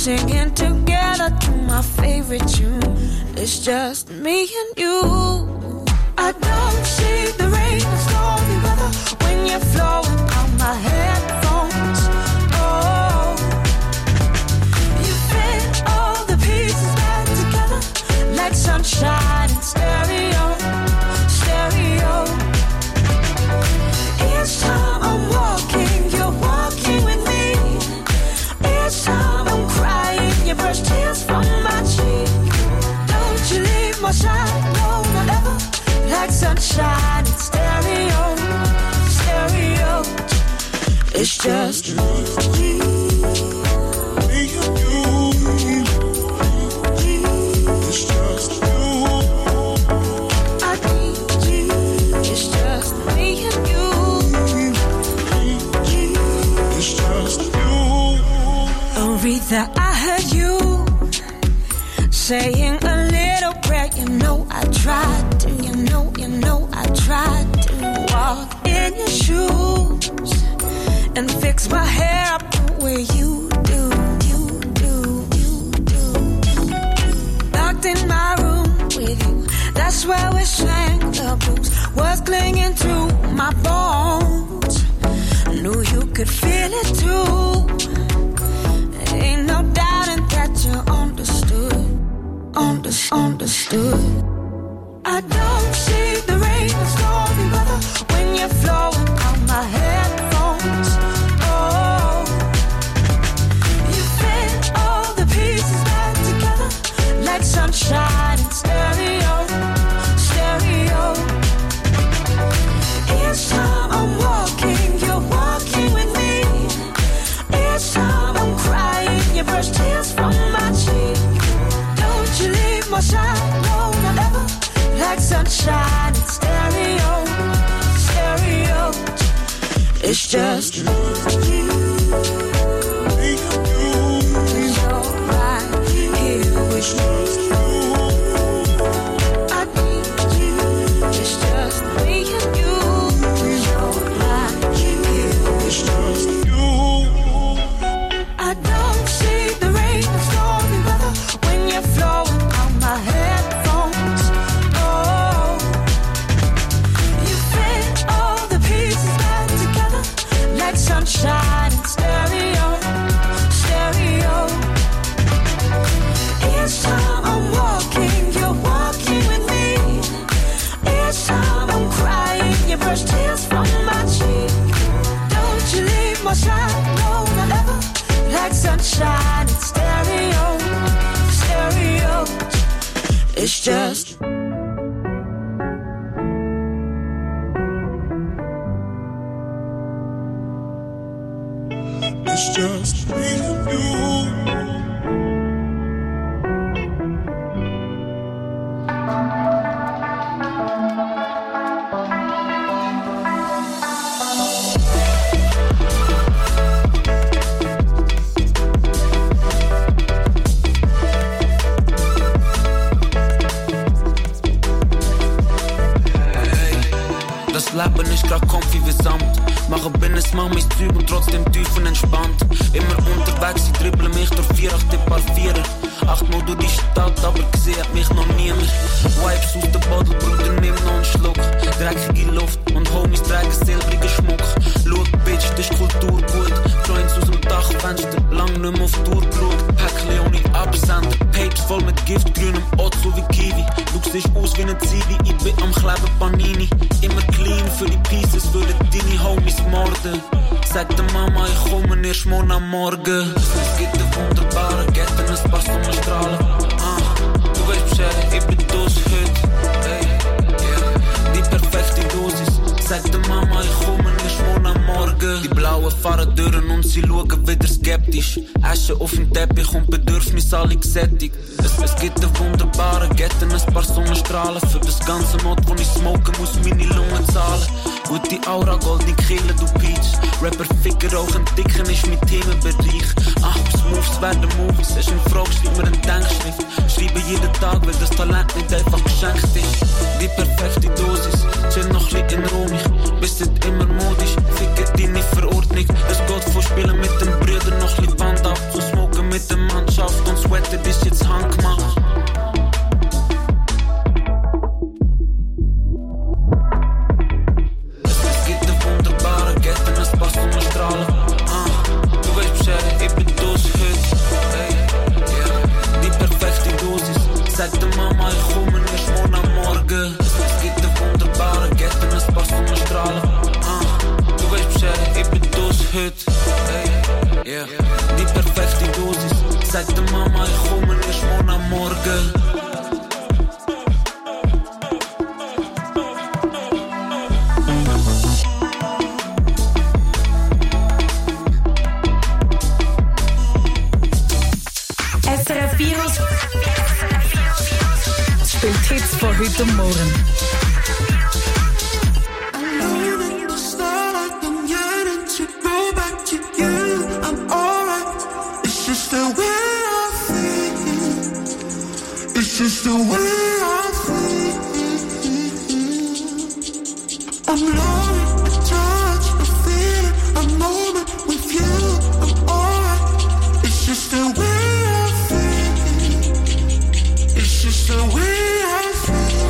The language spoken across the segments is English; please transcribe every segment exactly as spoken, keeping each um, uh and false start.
singing together to my favorite tune. It's just me and you. I don't see the rain or stormy weather when you're flowing on my headphones. Oh, you fit all the pieces back together like sunshine and stereo, stereo. Each time I'm walking, you're walking with me. Each time I'm crying, you brush tears from my cheek. Don't you leave my side, no, not ever. Like sunshine and stereo, stereo. It's just me, me and you. It's just you. I need you. It's just me and you. It's just you. Aretha, I heard you saying a little prayer. You know I tried to. You know, you know I tried to walk in your shoes and fix my hair up the way you do, you do, you do. Locked in my room with you, that's where we sang the blues. Was clinging to my bones, knew you could feel it too. Ain't no doubting that you understood, under- understood. I don't see the rain or stormy weather when you're flowing on my headphones. Oh, you fit all the pieces back together like sunshine and stereo, stereo. Each time I'm walking, you're walking with me. Each time I'm crying, you brush tears from my cheek. Don't you leave my side, no, not ever. Like sunshine and stereo, stereo. It's just me and you. Me and you. You're right here with me. I need you. It's just me and you. You're right here with me. I don't see the rain or stormy weather when you're flowing on my headphones. Sunshine and stereo, stereo. Each time I'm walking, you're walking with me. Each time I'm crying, you brush tears from my cheek. Don't you leave my side, no, not ever. Like sunshine and stereo, stereo. It's just It's just me and you. Das Leben ist grad comfy wie Samt. Mache Business, mach mich trüb und trotzdem tief und entspannt. Immer unterwegs, ich dribbel mich durch vier, acht Paar Vierer. Achtmal durch die Stadt, aber gesehen hat mich noch niemand. Wipes aus der Bottle, Bruder, nimm noch einen Schluck. Dreckige Luft und Homies tragen silbrigen Schmuck. Schau, Bitch, das ist Kultur gut. Joints aus dem Dachfenster, lang nicht mehr auf Tour geschaut. Päckchen ohne Absender, Papes voll mit Gift, grünem Otto wie Kiwi. Du siehst aus wie ein Zivi, ich bin am Kleben Panini. Immer clean für die Pieces, würden deine Homies morden. Sag der Mama, ich komme erst morgen am Morgen. Es gibt eine wunderbare Kette, ein paar Sonnenstrahlen. Ah, du weißt Bescheid, ich bin durch heute. Hey, yeah. Die perfekte Dosis. Sag der Mama, ich komme erst morgen am Morgen. Die Blauen fahren durch und sie schauen wieder skeptisch. Asche auf dem Teppich und Bedürfnis alle gesättigt. Es, es gibt eine wunderbare Kette, ein paar Sonnenstrahlen. Für das ganze Mod, wo ich smoken muss, meine Lungen zahlen. Gute Aura, goldene Kehle, du Peach. Rapper, Ficker, rauchen, dicken ist mein Themenbereich. Ach, ob's Moves werden Movies. Ist eine Frage, schreib mir eine Denkschrift. Schreibe jeden Tag, weil das Talent nicht einfach geschenkt ist. Die perfekte Dosis, chill noch ein bisschen in Rom. Ich bist nicht immer modisch, ficke deine Verordnung. Es geht von Spielen mit den Brüdern, noch ein bisschen Band ab. Zu smoken mit dem Mannschaft. ist jetzt handgemacht. Es gibt eine wunderbare Kette, es passt um eine Strahle. Ah, du weißt Bescheid, ich bin durch heute. Hey, yeah. Die perfekte Dosis, sag der Mama, ich komme nicht morgen am Morgen. Es gibt eine wunderbare Kette, es passt um eine Strahle. Ah, du weißt Bescheid, ich bin durch heute. Hey, yeah. Die perfekte Dosis, sag der Mama, ich komme nicht morgen am Morgen. S R F Virus spielt Hits von heute und morgen. Just the way I feel. I'm lonely, a touch, a feeling, a moment with you. I'm alright. It's just the way I feel. It's just the way I feel.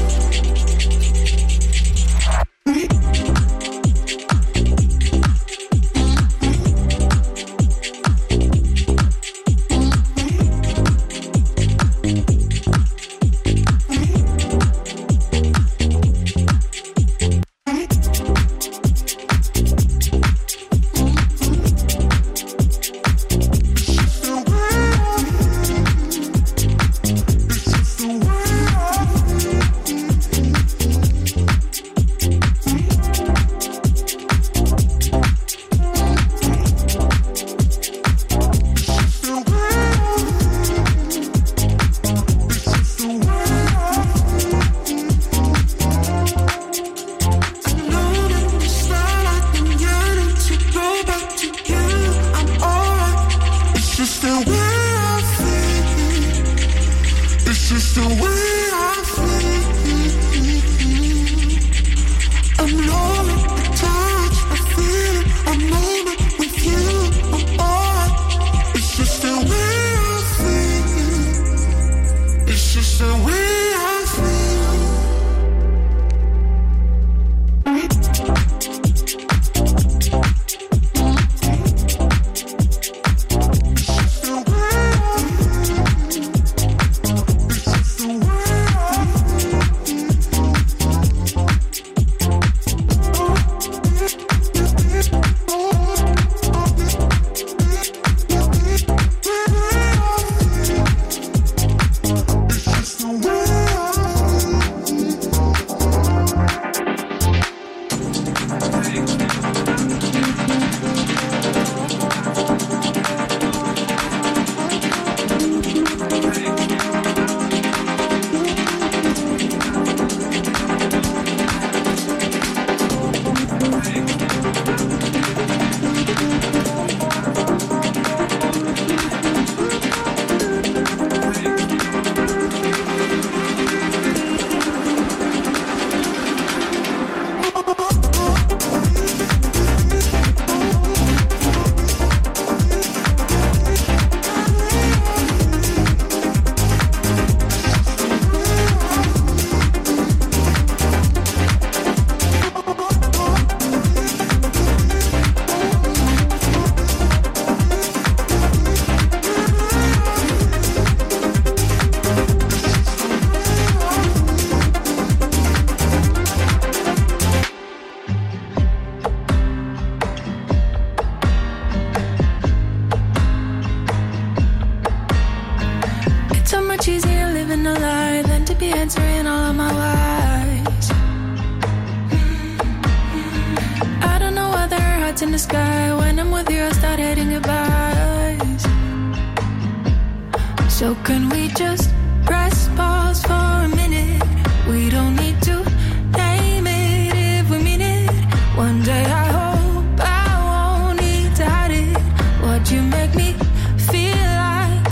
So can we just press pause for a minute? We don't need to name it if we mean it. One day I hope I won't need to hide it. What you make me feel like.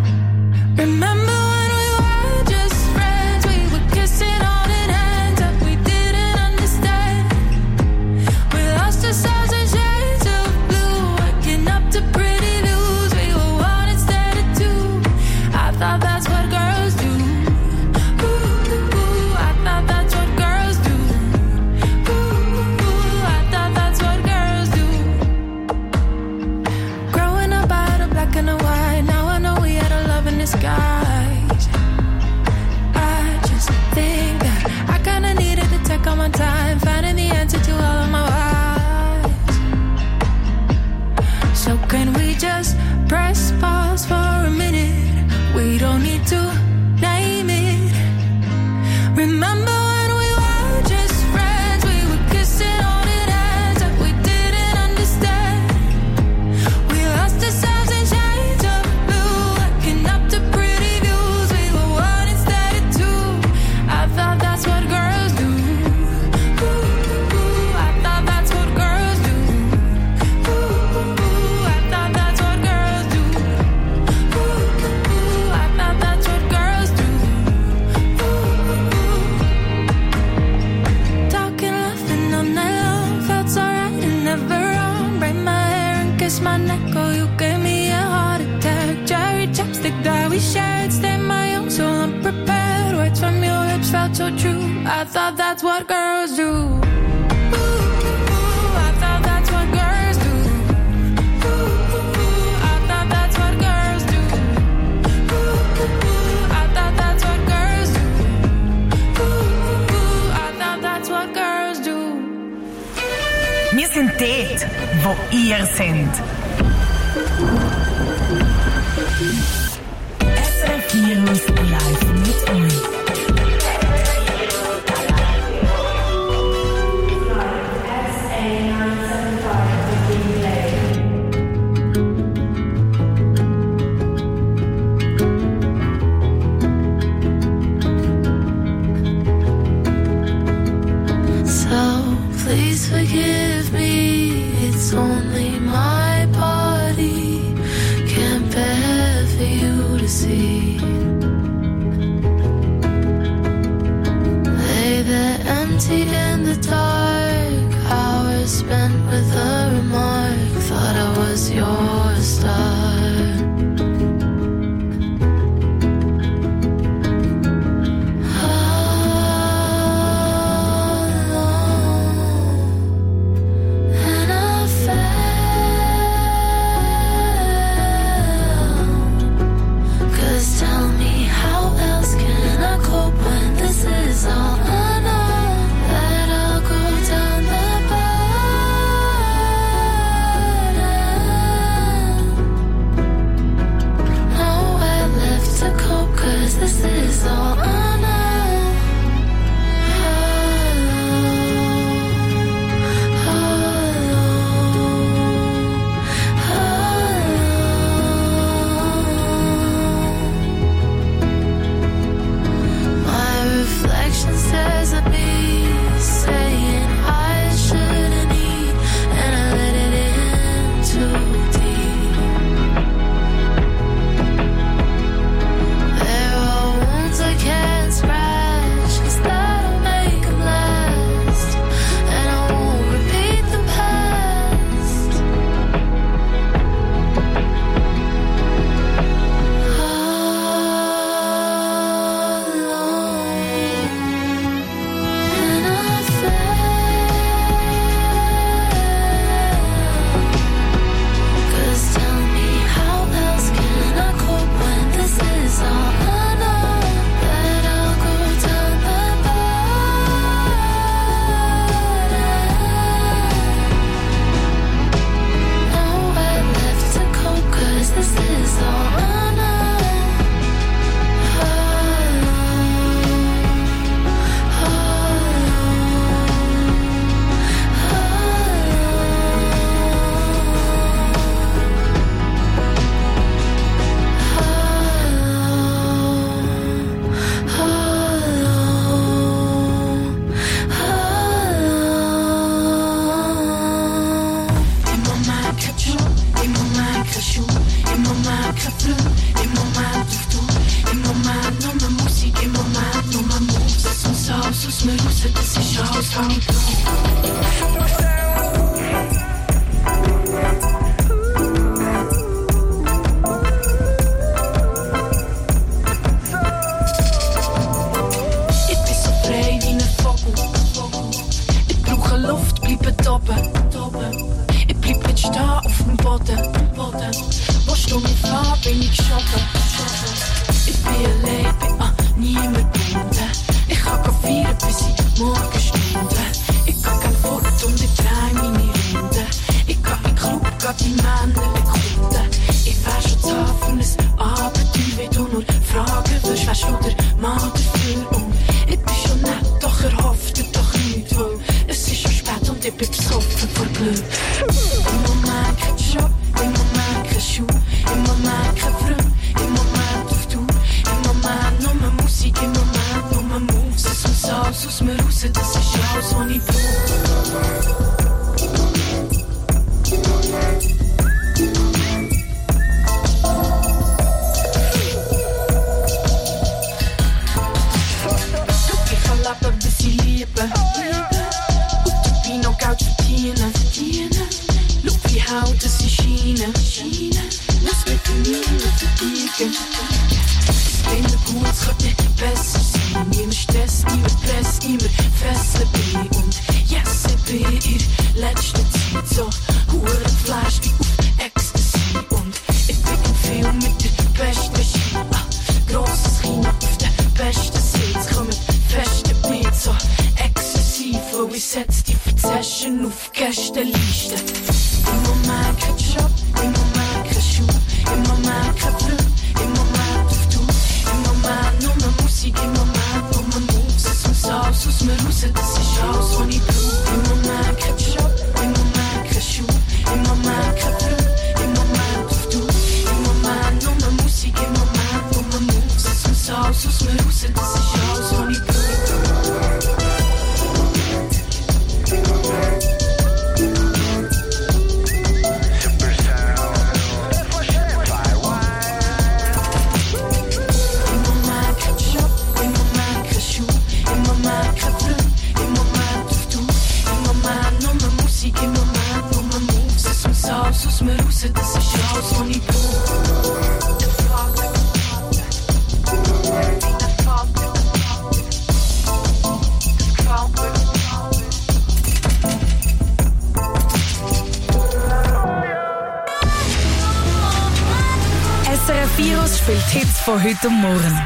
Remember when we were just friends? We were kissing on in hands that we didn't understand. We lost ourselves in shades of blue, waking up to pretty views. We were one instead of two. I we shared stayed my own, so unprepared. Words from your lips felt so true. I thought that's what girls do. Wir sind dort, wo ihr seid. S R F Virus live mit euch. Please forgive me, it's only my body. Can't bear for you to see. Lay there empty in the dark, hours spent with a remark. Thought I was your star. How does she China? China. Let's make a meal of the vegan. immer gut, es könnte nicht besser sein. Niemand Stress, niemand Press, niemand fesseln bin ich. Und yes, ich bin in letzter Zeit so hure geflasht wie auf Ecstasy. Und ich bin im Film mit der besten Regie. Ah, grosses Kino auf der besten Sitz. Kommt fest, ich bin so exzessiv, weil ich setz die Verzession auf Gästeliste. Im Moment kein Job, im Moment kein Schuh, im Moment kein Flug, im Moment auf Tour. Im Moment nur Musik, im Moment nur Moves. Es muss alles aus mir raus, das ist alles, was ich brauch. Im Moment kein Job, im Moment kein Schuh, im Moment kein Flug, im Moment auf Tour. Im Moment nur Musik, im Moment nur Moves. Es muss alles aus mir raus, das ist alles, was ich brauch. Aus mir raus, das ist alles, was ich brauch. S R F Virus spielt Hits von heute und morgen.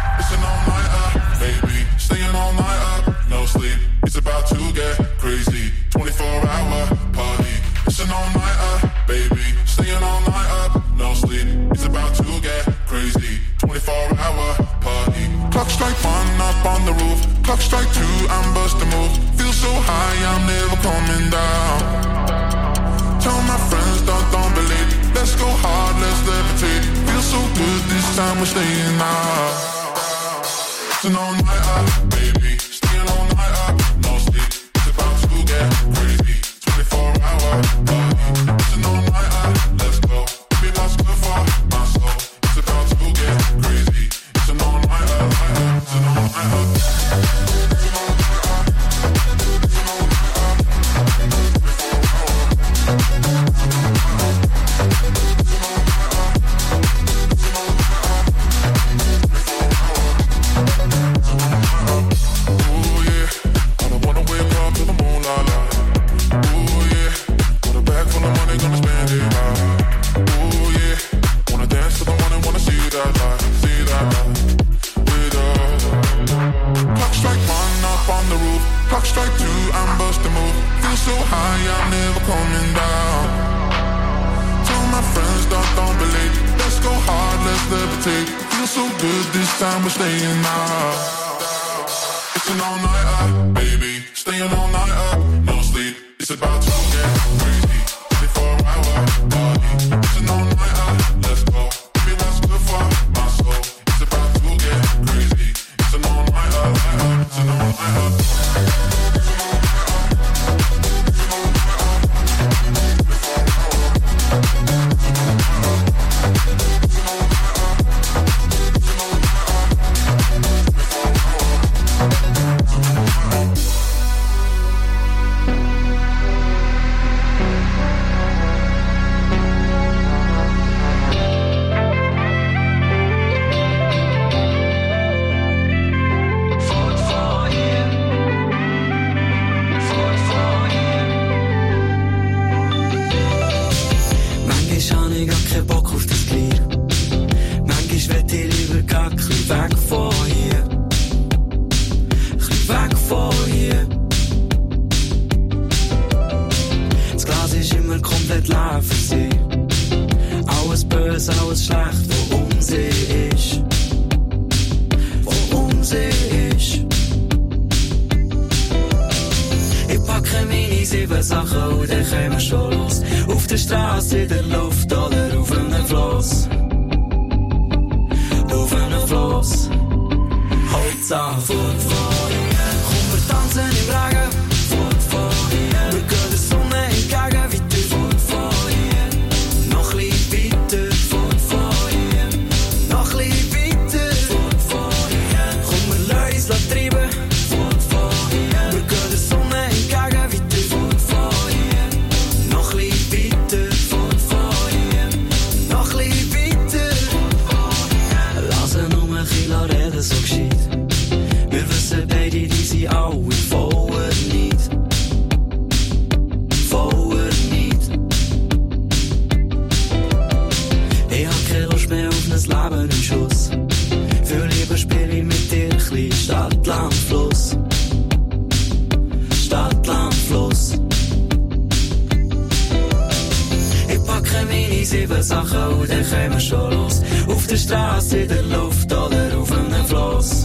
Staying all night up, no sleep. It's about to get crazy. twenty-four hour party. It's an all-nighter, baby. Staying all night up, no sleep. It's about to get crazy. twenty-four hour party. Clock strike one up on the roof. Clock strike two, I'm busting moves. Feel so high, I'm never coming down. Tell my friends, don't, don't believe. Let's go hard, let's levitate. Feel so good, this time we're staying out. It's an all-nighter, baby. Staying all night up, no sleep. It's about to get crazy. twenty-four hour party. It's an all-nighter, let's go. Baby, that's good for my soul. It's about to get crazy. It's an all-nighter, it's an all-nighter. It's an all-nighter. It's an all-nighter. Ooh, yeah. I don't wanna wake up to the moonlight. Ooh, yeah. Got a bag full of money, gonna spend it right. Ooh, yeah. Wanna dance to the morning, wanna see that light, see that light with us. Clock strike one up on the roof. Clock strike two, I'm busting move. Feel so high, I'm never coming down. Tell my friends, don't, don't believe. Let's go hard, let's levitate. Feel so good, this time we're staying out. It's an all-nighter, baby. Staying all night up, no sleep. It's about to get crazy. twenty-four hour party. It's an all-nighter, let's go. Baby, that's good for my soul. It's about to get crazy. It's an all-nighter, it's an all-nighter. It's an all-nighter. It's an all-nighter. twenty-four hour. It's an all-nighter. It's an all-nighter. It's an all-nighter. twenty-four hour. It's an all-nighter. Weg von hier, weg von hier. Das Glas ist immer komplett leer für sie. Alles böse, alles schlecht, wo um sie ist. Wo um sie ist. Ich packe meine sieben Sachen und dann kommen wir schon los. Auf der Straße, in der Luft oder auf einem Floss. Auf einem Floss. Hauptsache fort von hier. Komm, wir tanzen im Regen. Fort von hier. Wir gehen der Sonne entgegen, weiter fort von hier. Noch ein bisschen weiter. Fort von hier. Noch ein bisschen weiter. Fort von hier. Komm, wir lassen uns treiben. Fort von hier. Wir gehen der Sonne entgegen, weiter fort von hier. Noch ein bisschen weiter. Fort von hier. Noch ein bisschen weiter. Lass nur ein bisschen Leben im Schuss. Viel lieber spiele ich mit dir, klein Stadt, Land, Fluss. Stadt, Land, Fluss. Ich packe meine sieben Sachen und dann kommen wir schon los. Auf der Straße, in der Luft oder auf einem Floss.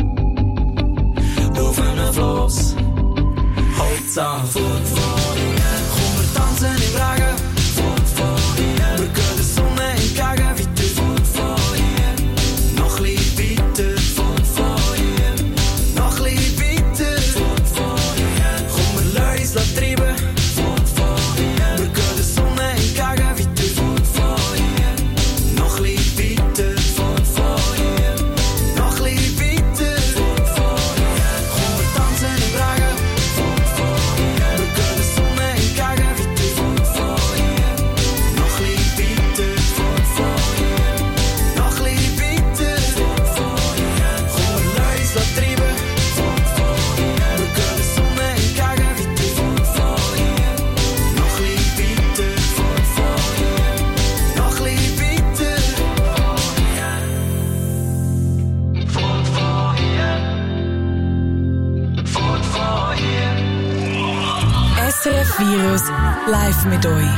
Auf einem Floss. Holz an, fort von hier. Komm, wir tanzen im Regen. Fort von hier. Wir gehen der Sonne entgegen, weiter fort von hier. Noch ein bisschen weiter, fort von hier. Noch ein bisschen weiter, fort von hier. Komm, wir lassen uns treiben. Fort von hier. Wir gehen der Sonne entgegen, weiter fort von hier. Noch ein bisschen weiter, fort von hier. Noch ein bisschen weiter, fort von hier. Komm, wir tanzen im Regen. Fort von hier. Wir gehen der Sonne entgegen, weiter fort von hier. Noch ein bisschen weiter, fort von hier. Noch ein bisschen weiter, fort von hier. Komm, wir lassen uns treiben. Fort von hier. Wir gehen der Sonne entgegen, weiter fort von hier. Noch ein bisschen weiter, fort von hier. Noch ein bisschen weiter, fort von hier. Fort von hier. S R F Virus live mit euch.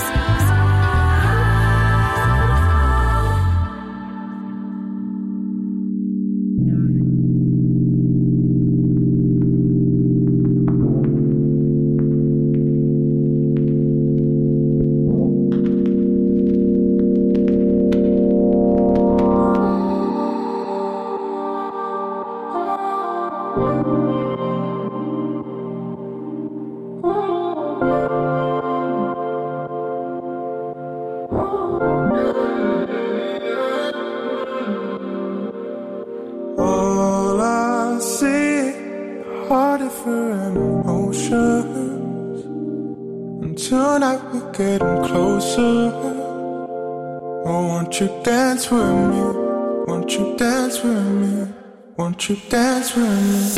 All I see are different emotions, and tonight we're getting closer. Oh, won't you dance with me? Won't you dance with me? Won't you dance with me?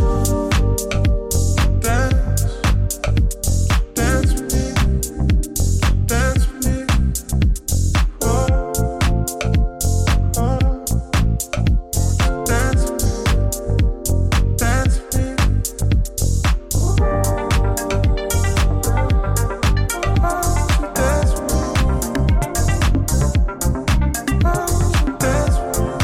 Dance, dance with me, dance with me. Oh, oh. Dance with me, dance with me. Oh, dance with me. Dance with me.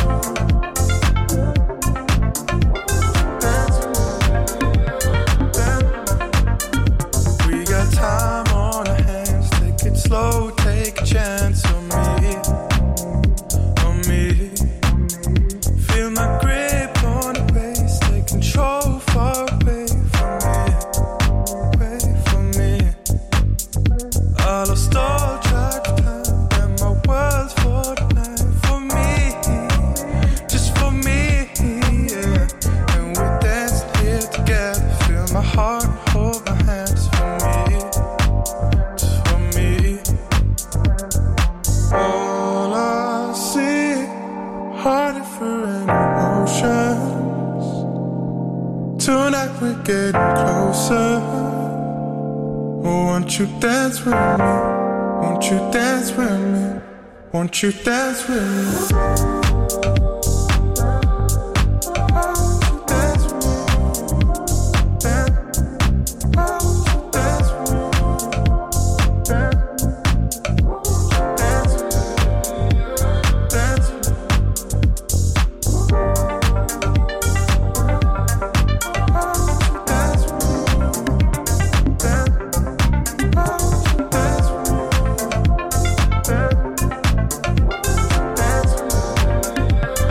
We got time on our hands. Take it slow, take a chance on me, on me. Feel my grip on the waist, take control far away from me, away from me. I lost all track of time and my world's for the night. For me, just for me, yeah. And we're dancing here together. Feel my heart and hold my hands. For me, just for me. All I see are different emotions. Tonight we're getting closer. Oh, won't you dance with me? Won't you dance with me? Won't you dance with me? Dance with me. Dance. Won't you dance with me? Dance. Dance with me. Dance with me. Dance with me. Dance. Dance with me. Dance.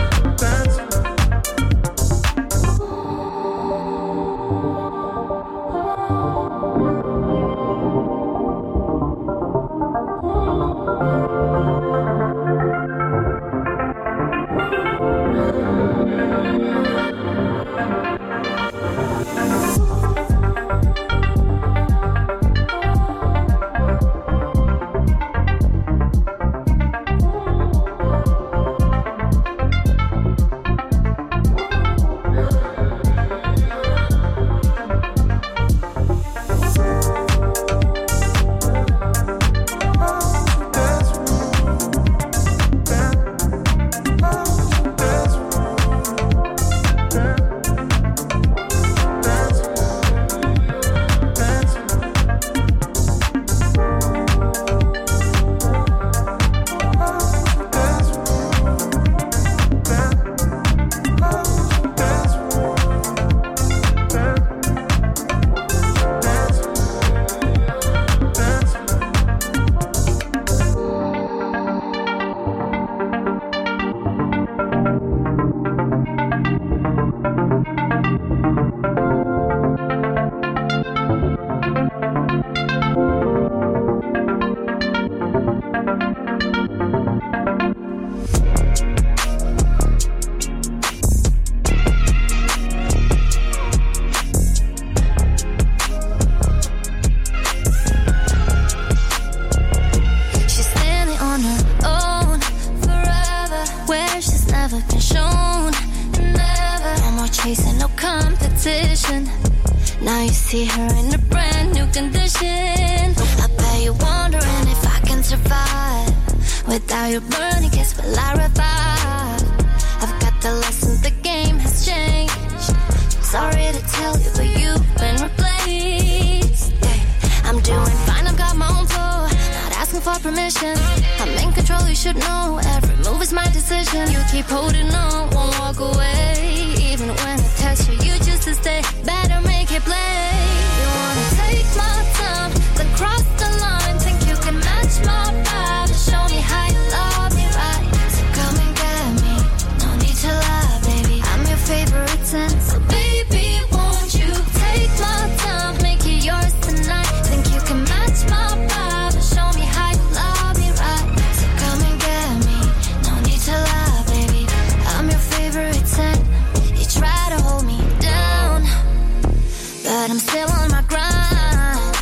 never been shown. Never. No more chasing, no competition. Now you see her in a brand new condition. I bet you're wondering if I can survive without your burning kiss. Will I revive? I've got the lesson, the game has changed. Sorry to tell you, but you've been replaced. Yeah. I'm doing fine, I've got my own flow. Not asking for permission. I'm in control, you should know. Every move is my decision. You keep holding on, won't walk away. Even when I test you, you just to stay. Better make it play. You wanna take my time, then cross the line. Think you can match my vibe. Show me how you love me right. So come and get me. No need to lie, baby. I'm your favorite sin. So baby, won't you take my time, make it yours tonight. Think you can match my vibe. Show me how you love me right. So come and get me. No need to lie, baby. I'm your favorite sin. You try to hold me down, but I'm still on my grind.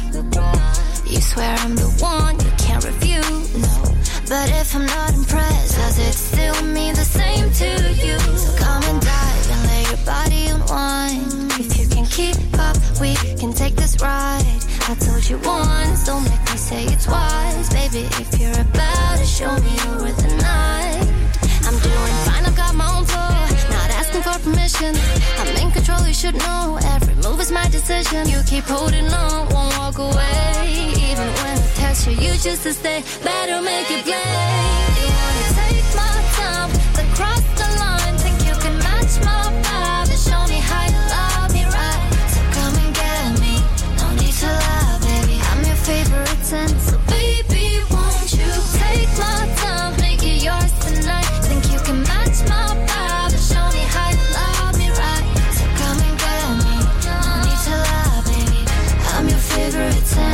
You swear I'm the one you can't refuse. No, but if I'm not impressed, does it still mean the same to you? So come and dive and lay your body on wine. If you can keep up, we can take this ride. I told you once, don't make me say it twice. Baby, if you're about to show me over the night. I'm doing fine, I've got my own flow. Not asking for permission. I'm in control, you should know. Every move is my decision. You keep holding on, won't walk away. Even when I test you, you just to stay. Better make it play. You wanna take my time, then cross the line. Think you can match my vibe and show me how you love me right. So come and get me. No need to lie, baby. I'm your favorite sin. So baby, won't you take my time, make it yours tonight. Think you can match my vibe and show me how you love me right. So come and get me. No need to lie, baby. I'm your favorite sin.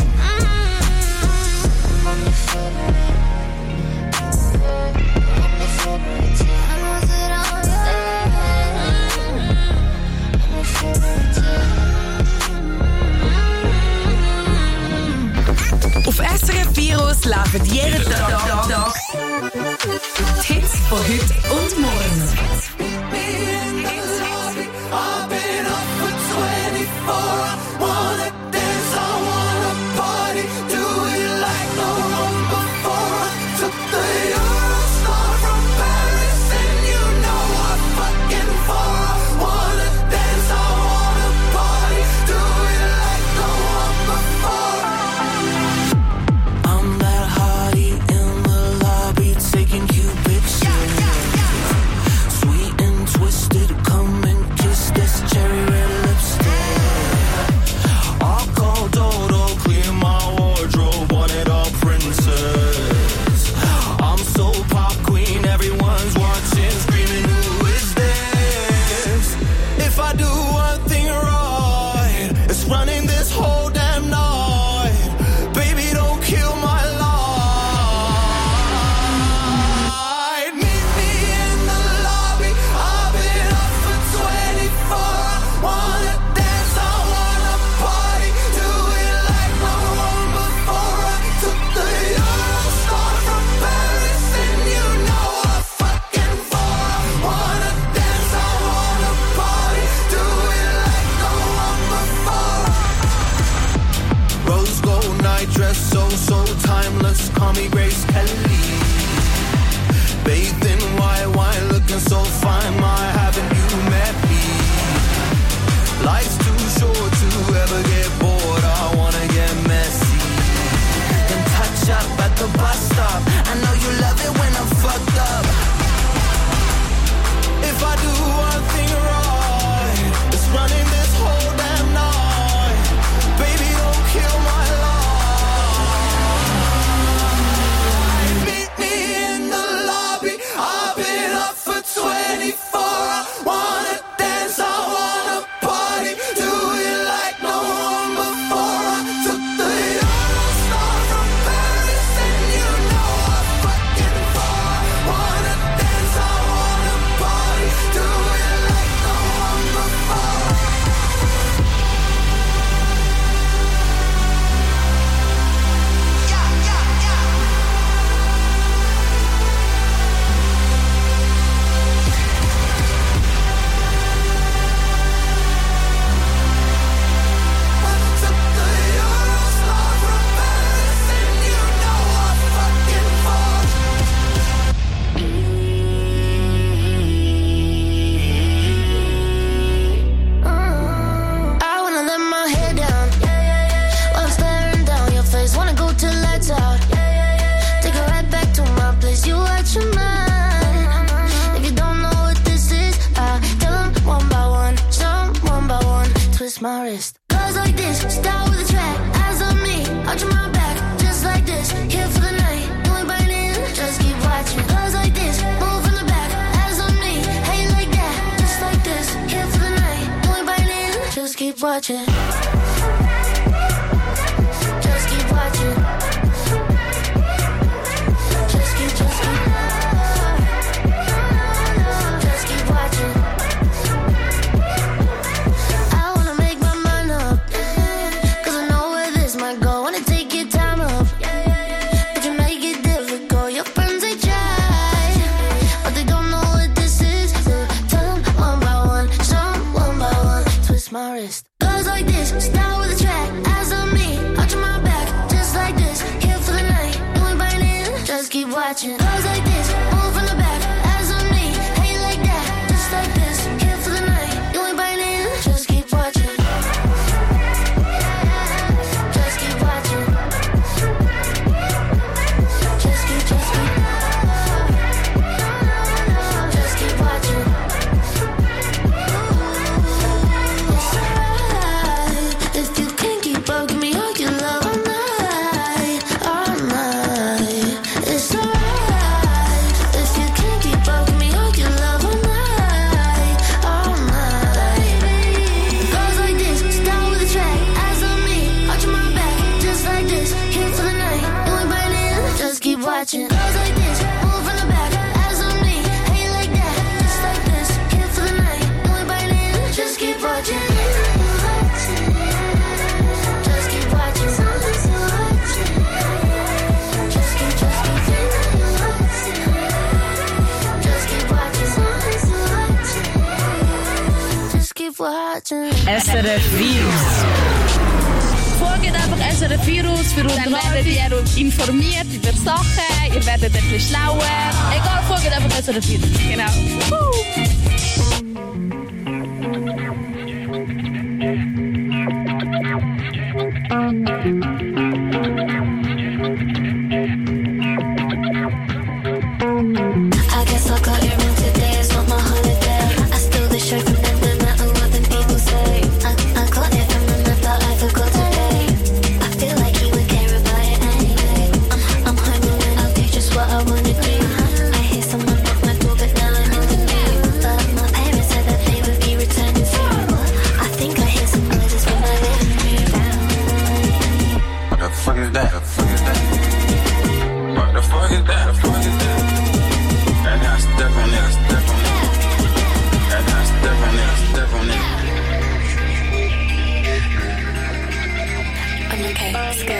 I'm your favorite. I'm your favorite sin. I know that I'm your favorite sin. Auf S R F Virus laufen jeden Tag, Tag die Hits von heute und morgen. my wrist. Goes like this, start with a track, eyes on me, arch my back, just like this, here for the night, doing biting, just keep watching. Goes like this, move from the back, eyes on me, hey like that, just like this, here for the night, doing biting, just keep watching. Just keep watching. Just keep, just keep, just keep watching. I wanna make my mind up, cause I know where this might go. Wanna take your time up, but you make it difficult. Your friends they try, but they don't know what this is. So tell them one by one, show them one by one. Twist my wrist. Goes like this, start with a track, eyes on me, arch my back, just like this, here for the night, doing biting, just keep watching. Goes like this, move from the back, eyes on me, hey like that, just like this, here for the night, doing biting, just keep watching. Just keep watching. Just keep, just keep, just keep watching. It's alright if you can't keep up, give me all your love all night, all night. It's alright if you can't keep up, give me all your love all night, all night. Goes like this, start with a track, eyes on me, arch my back, just like this, here for the night, doing biting, just keep watching. Goes like this, move from the back, eyes on me, hey like that, just like this, here for the night, doing biting, just keep watching. Just keep watching. Just keep, just keep, just keep watching. Just keep watching. S R F Virus. Folgt einfach S R F Virus für dann werdet ihr informiert über Sachen, ihr werdet ein bisschen schlauer. Egal, folgt einfach S R F Virus. Genau. I guess I'll call your room today, it's not my holiday. I stole the shirt from them, no matter what the people say. I, I caught it from them, I thought I forgot today. I feel like he would care about it anyway. I'm, I'm home and I'll do just what I wanna do. I hear someone knock my door, but now I'm in the mood. But my parents said that they would be returning soon. I think I hear some noises from my living room. What the fuck is that? What the fuck is that? What the fuck is that? What the fuck is that? And I step on it, I step on it. And I step on it, I step on it. I'm okay, let's go.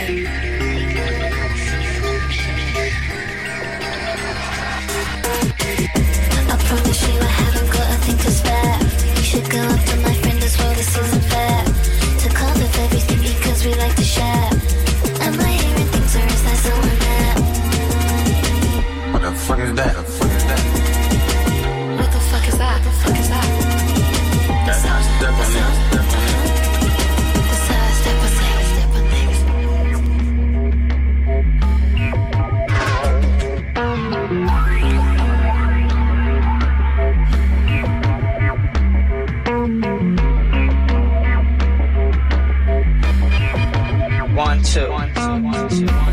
I promise you I haven't got a thing to spare. You should go after my friend as well, this isn't fair. To carve of everything because we like to share. Am I hearing things or is that someone there? What the fuck is that? What the fuck is that? What the fuck is that? What the fuck is that? And I step on it, I step on it. That's how I step on things, step on things. One, two. One, two, one, two, one, two.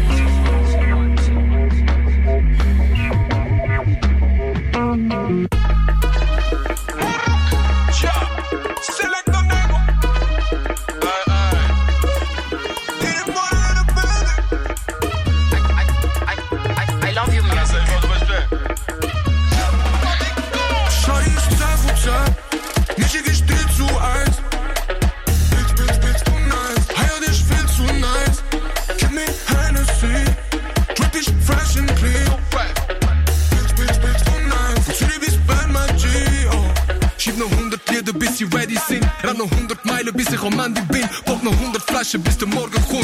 Ran noch hundert Meilen bis ich am Ende bin. Pop noch hundert Flaschen bis der Morgen kommt.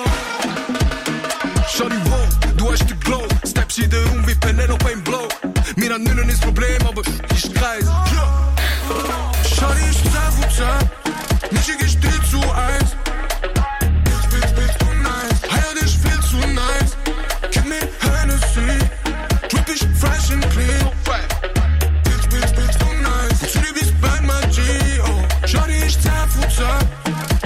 Shawty, wow, du hast den Glow. Steps in den Raum wie Penelope im Blow. Mir an Nünnen ist Problem, aber ich kreis. Shawty ist zehn von zehn. Mischig ist drei zu eins. Bitch, bitch, bitch, du nice. Heirat ist viel zu nice. Gib mir Hennessy. Drip ist fresh and clean. Bitch, bitch, bitch, du nice. Zu dir wie Span Magie, oh. Shawty ist zehn von zehn.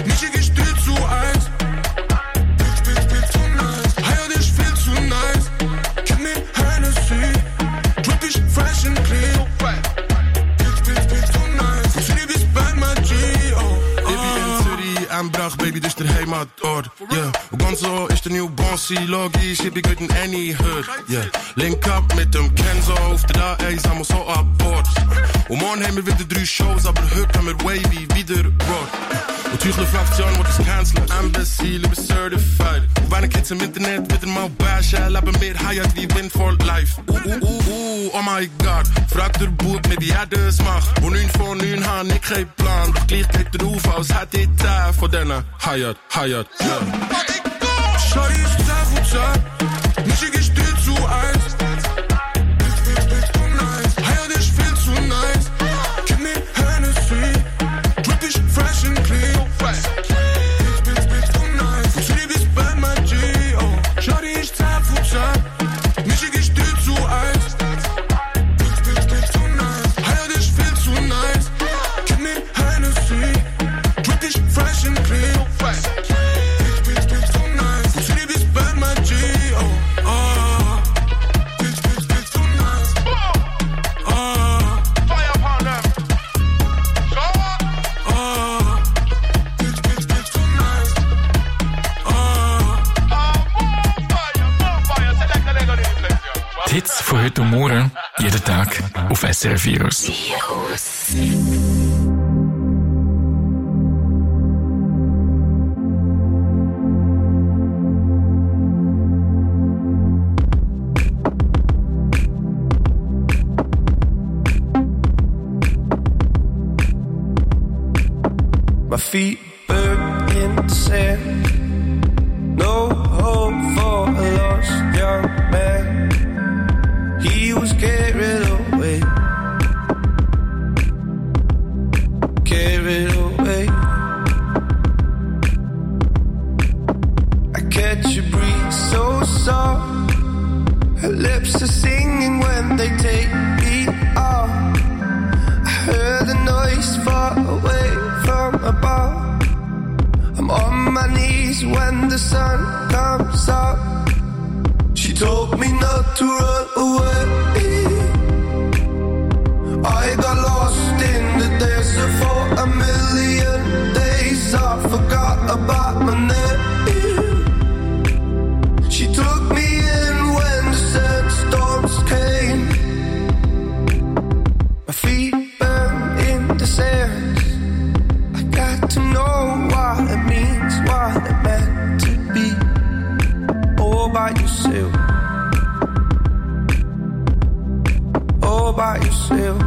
baby, dus der Heimatort. Yeah, Gonzo ist der New Bossy, logisch, ich bin gut in any hood. Yeah, link up mit dem Kenzo, auf der A eins, haben wir so ab Bord. Und morgen haben wir wieder drei Shows, aber heute haben wir Wavy, wieder Rod. Und Tüchle Fraktion wordt es cancelen, Embassy, lieber certified. Und bijna kids im Internet, wieder mal bashen, lappen meer Hayat wie Win for Life. Oeh, oeh, oeh, oeh, oh my god. Frag der Boot mit wie er das macht. Wo neun von neun han, ik geen plan. Doch gleich geht der Ruf aus, hat die Tag von denen Hayat, Hayat, yeah. Shawty ist zehn von zehn, Mischig ist dir zu eins. Hayat ist viel zu nice. Gib mir Hennessy, drück dich fresh and clean. Bitch, bitch, bitch, du nice. Und sie bist bei my G, oh. Shawty ist zehn von zehn, Mischig ist dir zu eins. Bitch, bitch, bitch, du nice. Hayat ist viel zu nice. Gib mir Hennessy, drück dich fresh and clean. Die Hits von heute und morgen, jeden Tag auf S R F Virus. My feet burn in the sand. No hope for a lost young man. He was carried away, carried away. I catch a breeze so soft. Her lips are singing when they take me off. I heard the noise far away from above. I'm on my knees when the sun comes up. She told me not to run away. I got lost in the desert for a million days. I forgot about my name. She took me in when the sandstorms came. My feet burn in the sands. I got to know what it means, what it meant to be all by yourself. All by yourself.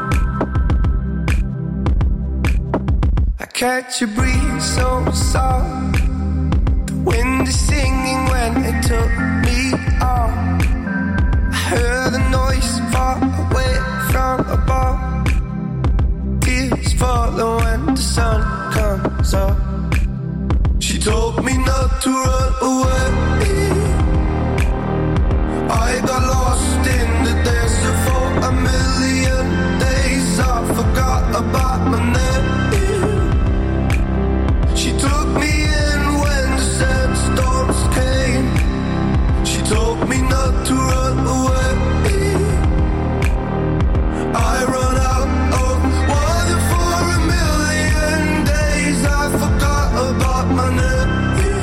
I catch a breeze so soft. The wind is singing when it took me off. I heard the noise far away from above. Tears follow when the sun comes up. She told me not to run away. I got lost in the desert for a million days. I forgot about my name. She took me in when the sandstorms came. She told me not to run away. I run out of water for a million days. I forgot about my name.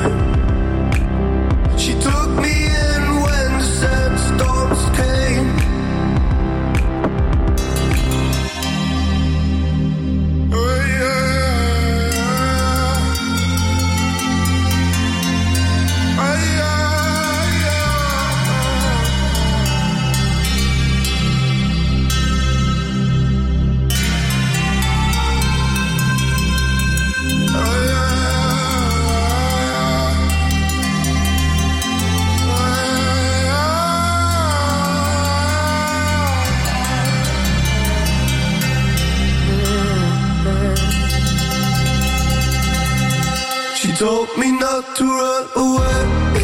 She took me in when the sandstorms came. Oh yeah, oh yeah, oh yeah. She told me not to run away.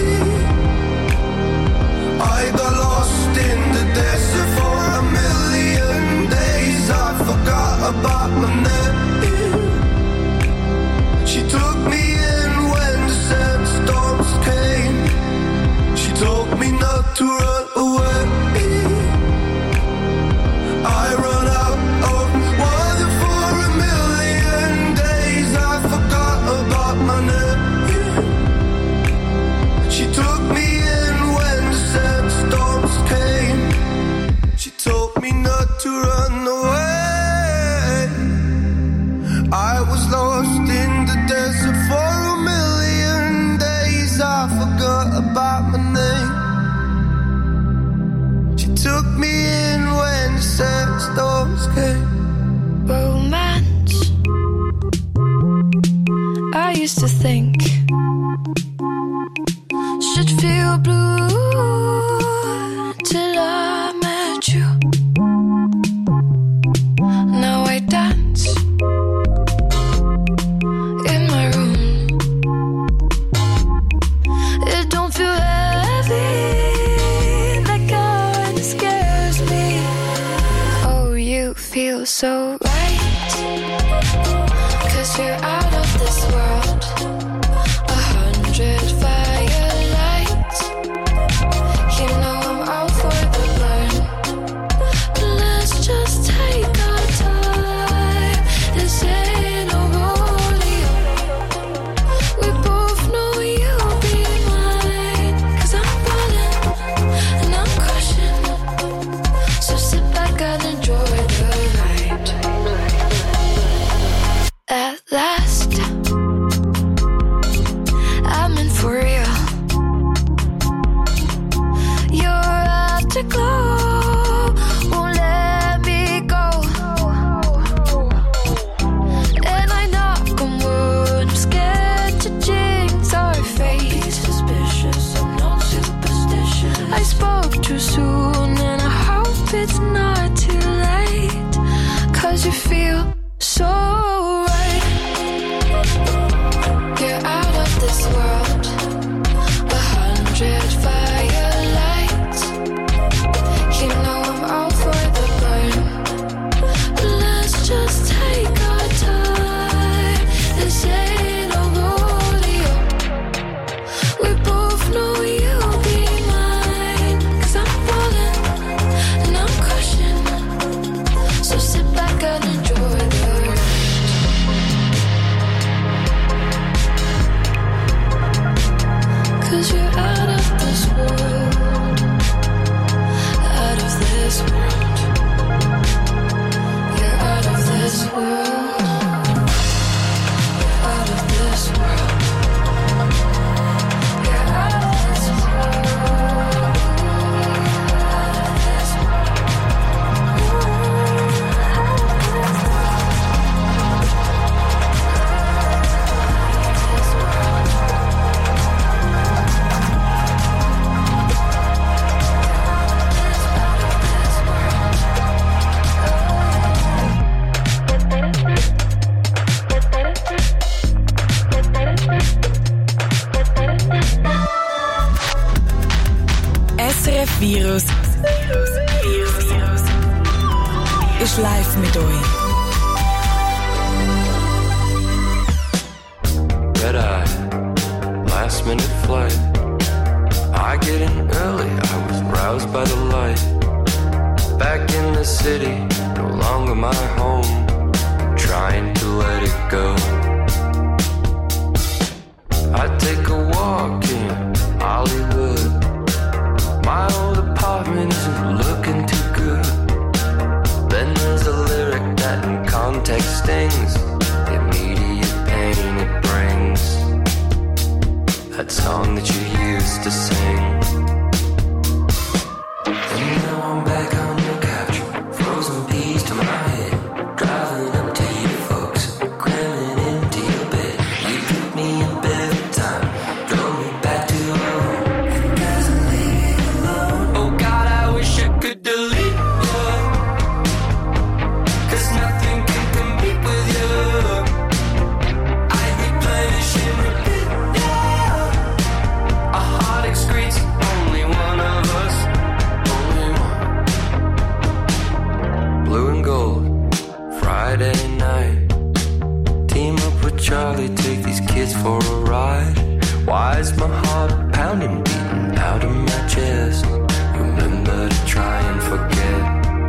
I got lost in the desert for a million days. I forgot about my name. She took me in when the sandstorms came. She told me not to run away. I run out of water for a million days. I forgot about my name. used to think should feel blue till I met you. Now I dance in my room. It don't feel heavy, that kind scares me. Oh, you feel so right, 'cause you're out of this world. A hundred firelights, you know I'm out for the burn. Let's just take our time. This ain't no rodeo. We both know you'll be mine, 'cause I'm falling and I'm crushing. So sit back and enjoy the ride. At last, I'm in for real. Your afterglow won't let me go. And I knock on wood, I'm scared to jinx our fate. Suspicious, I'm not superstitious. I spoke too soon and I hope it's not too late, 'cause you feel so right. You're out of this world. A hundred firelights, you know I'm out for the burn. Let's just take our time. This ain't no rodeo. We both know you'll be mine, 'cause I'm falling and I'm crushing. So sit back and enjoy the ride. 'Cause you're out of this world. Out of this world. You're out of this world. Out of this world. You're out of this world. S R F Virus ist live mit euch. Red eye, last minute flight. I get in early, I was roused by the light. Back in the city, no longer my home. Trying to let it go. I take a walk in Hollywood. My old apartment isn't looking too good. Then there's a lyric that in context stings. The immediate pain it brings. That song that you used to sing. And now I'm back on the couch, frozen peas to my head. Driving up to you folks, cramming into your bed. You took me a bit of time, drove me back to home. It doesn't leave you alone. Oh God, I wish I could delete you, 'cause nothing can compete with you. I replenish and repeat, yeah. A heart excretes only one of us, only one. Blue and gold, Friday night. Team up with Charlie, take these kids for a ride. Why is my heart pounding, beating out of my chest? Remember to try and forget.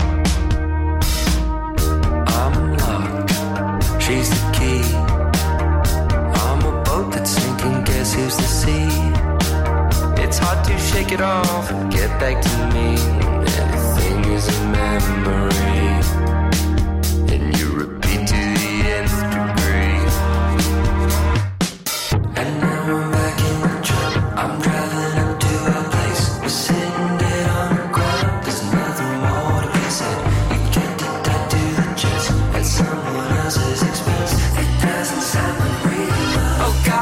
I'm locked, she's the key. I'm a boat that's sinking, guess who's the sea? It's hard to shake it off, get back to me. Everything is a memory, and you repeat to the nth degree. And now I'm back in the truck, I'm driving up to our place. We're sitting dead on the ground, there's nothing more to be said. You get it tied to the chest at someone else's expense. It doesn't sound like real love. Oh God.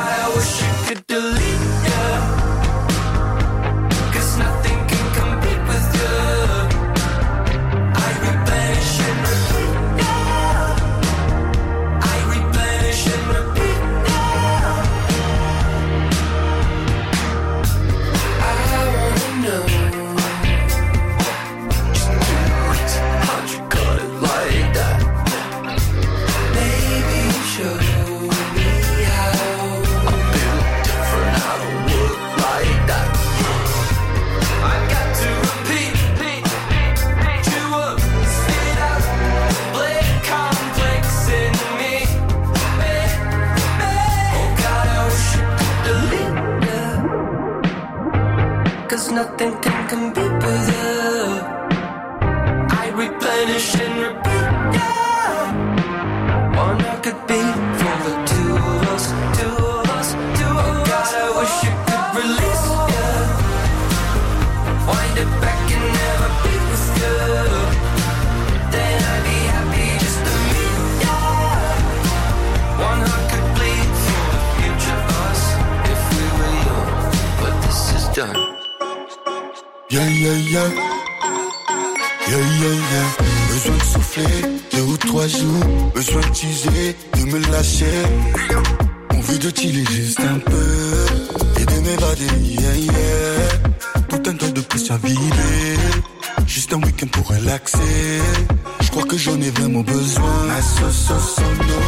yeah, yeah. Yeah, yeah, yeah. Besoin de souffler, deux ou trois jours. Besoin de teaser, de me lâcher. Envie de chiller juste un peu et de m'évader, yeah, yeah. Tout un tas de plus à vider. Juste un week-end pour relaxer. Je crois que j'en ai vraiment besoin. Ma sauce, sauce,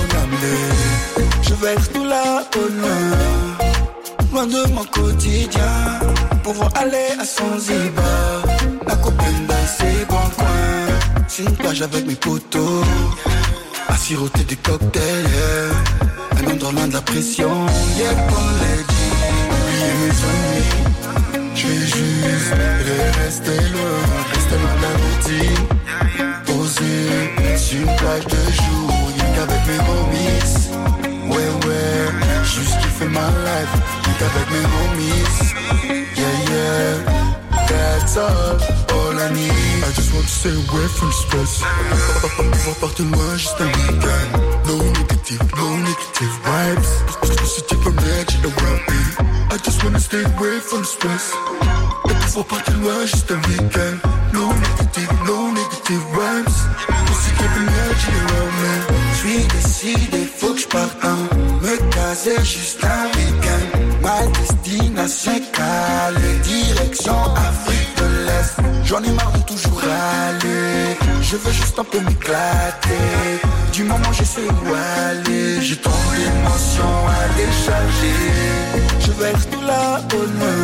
je vais être tout là au loin, loin de mon quotidien, pouvoir aller à Zanzibar, la copine dans ses bons coins. C'est une plage avec mes potos, à siroter des cocktails, yeah. Un endroit loin de la pression, yeah, comme les dit. Oubliez mes amis, je vais juste rester loin, rester loin de la routine, posé sur une plage de jour, y'a qu'avec mes homies. Ouais, ouais, juste kiffer ma life, y'a qu'avec mes homies. Yeah, yeah, that's all, all I need. I just want to stay away from the stress. Pouvoir partir loin, juste un week-end. No negative, no negative vibes. Just take from there, you know where I'll be. I just wanna stay away from the stress. Pouvoir partir loin, juste un week-end. No negative, no negative vibes. Just take from there, you know where I'll be. J'suis décidé, faut que j'parte un. Me caser juste un week-end. Ma destination calée, direction Afrique de l'Est. J'en ai marre de toujours aller. Je veux juste un peu m'éclater. Du moment je sais où aller, j'ai trop d'émotions à décharger. Je veux être tout là au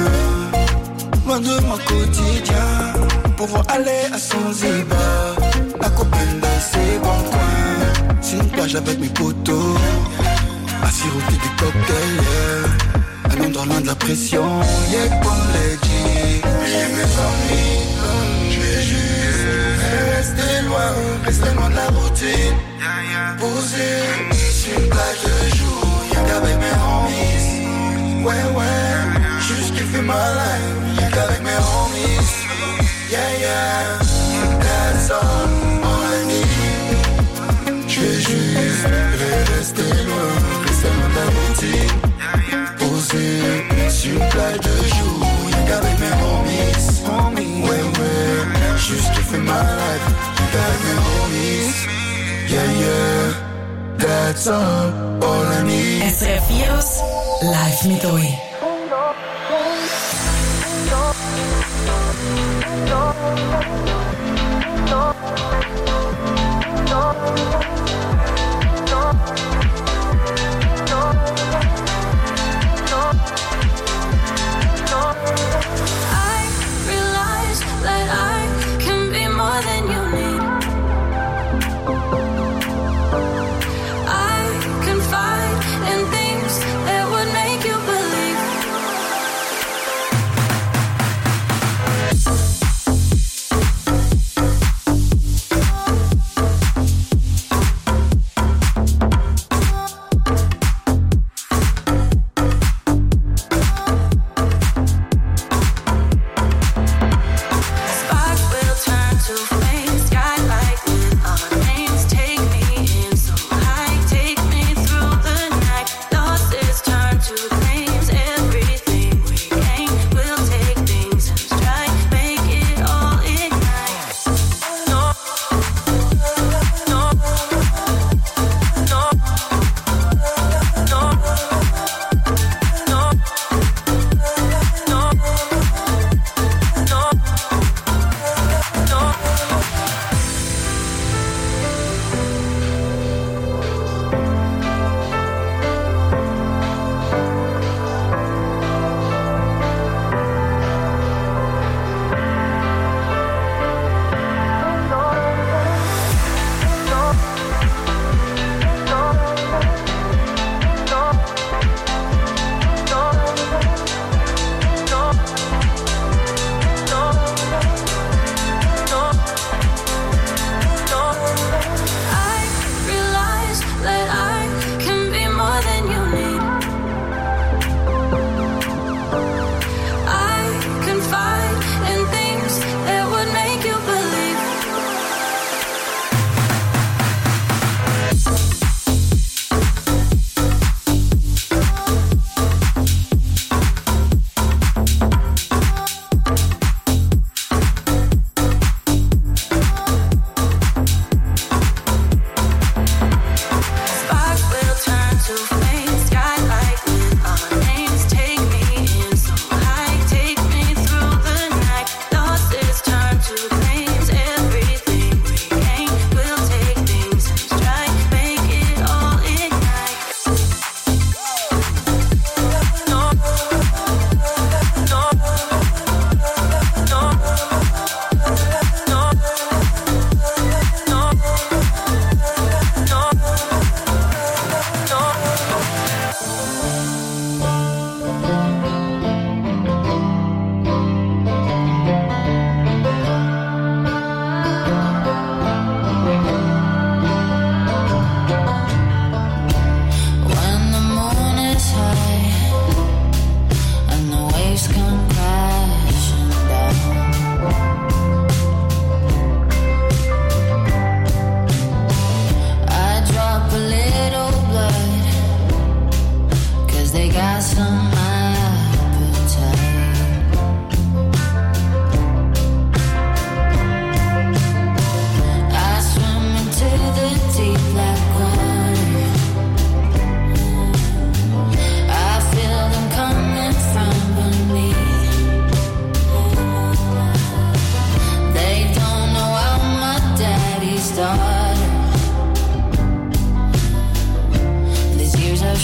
loin, loin de mon quotidien, pouvoir aller à Zanzibar, la copine dans ses bons coins. C'est une plage avec mes potos, à siroter des cocktails, yeah. Un endroit loin de la pression, yeah, comme les dit. Oubliez mes amis, je vais juste rester loin, rester loin de la routine. Posé sur une plage de jour, y'a qu'avec mes homies. Ouais, ouais, juste kiffer ma life, y'a qu'avec mes homies. Yeah, yeah, that's all, all I need. Je vais juste rester loin, rester loin de la routine. Posé sur une plage de jour, y'a qu'avec mes homies. Ouais, ouais, juste kiffer ma life, y'a qu'avec mes homies. Yeah, yeah, that's all, all I need. S R F Virus live mit euch. I realize that I can be more than you need. I confide in things that would make you believe.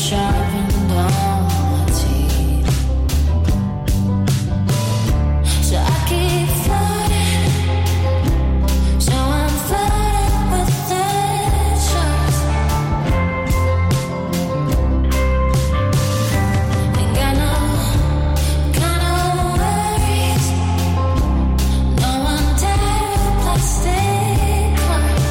sharpened all my teeth. So I keep floating, so I'm floating with the sharks. Ain't got no, got no worries. No one died with a plastic heart.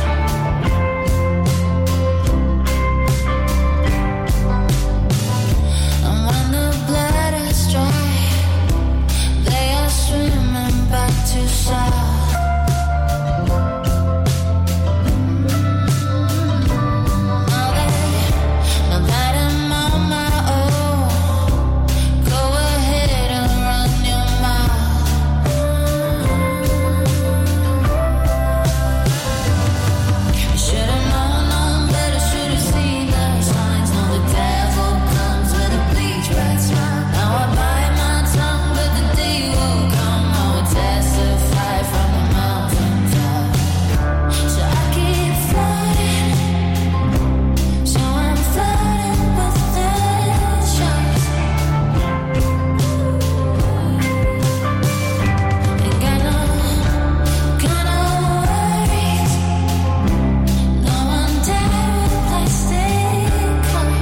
And when the blood is dry, they are swimming back to shore. Now they, now that I'm on my own, go ahead and run your mouth. You should've known, known better, should've seen the signs. Now the devil comes with a bleach red smile. Now I bite my tongue, but the day will come. I will testify from the mountaintop. So I keep floating, so I'm floating with the sharks. Ain't got no, got no worries. No one died with a plastic heart.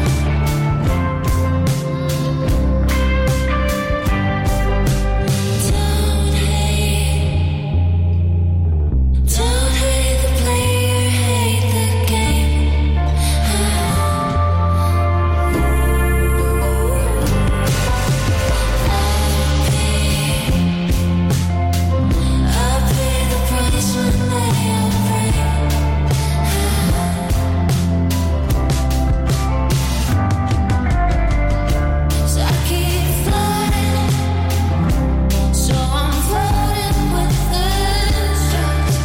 Don't hate, don't hate the player, hate the game. I'll pay the price when they all break. So I keep floating, so I'm floating with the sharks.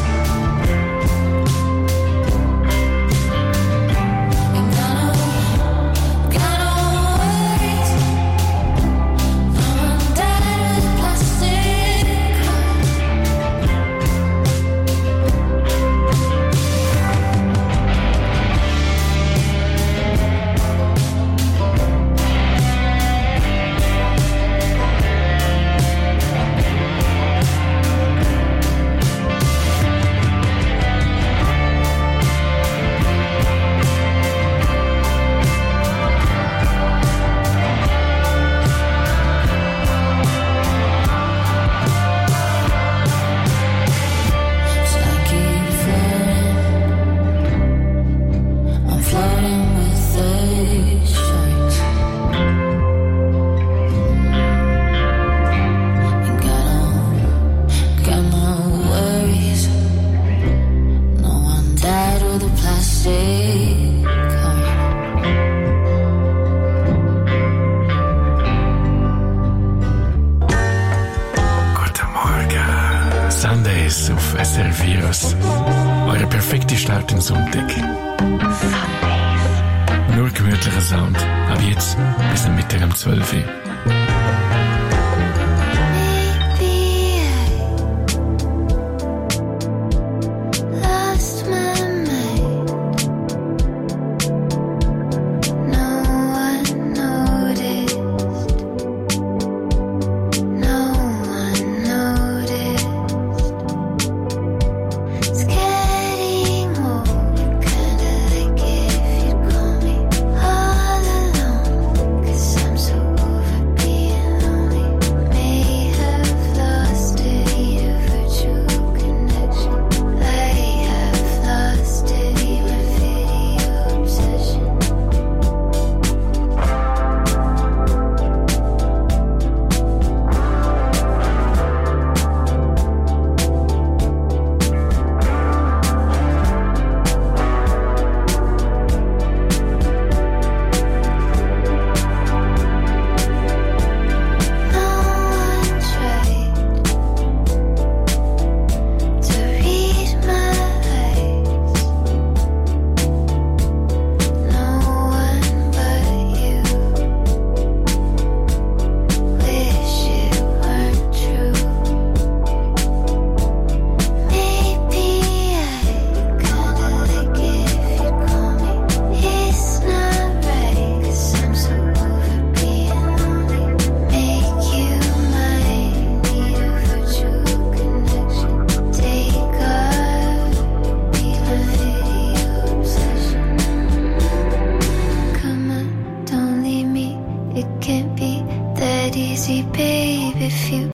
Ain't got no, got no worries. No one died with a plastic heart. So I keep floating, I'm floating with the sharks. Ain't got no, got no worries. No one died with a plastic heart. Guten Morgen. Sundays auf S R V Virus. Eure perfekte Start im Sonntag. Nur gemütlicher Sound. Ab jetzt bis am Mittag um zwölf Uhr. Lost my mind. No one noticed. No one noticed. It's getting old. Kinda like if you'd call me all alone. 'Cause I'm so over being easy, babe, if you